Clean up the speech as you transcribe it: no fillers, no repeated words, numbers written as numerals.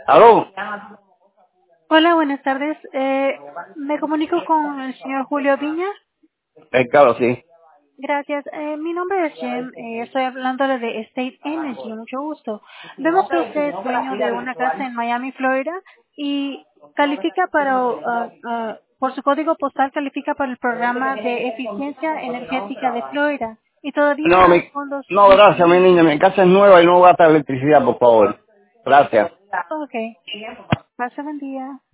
¿Aló? Hola, buenas tardes. Me comunico con el señor Julio Viña. Claro, sí. Gracias. Mi nombre es Jem. Estoy hablándole de State Energy. Mucho gusto. Vemos que usted es dueño de una casa en Miami, Florida, y califica por su código postal, califica para el programa de eficiencia energética de Florida. Y todavía No, hay fondos no, gracias, mi disponibles. niña. Mi casa es nueva y no gasta electricidad, por favor. Gracias. Ok. Pase buen día.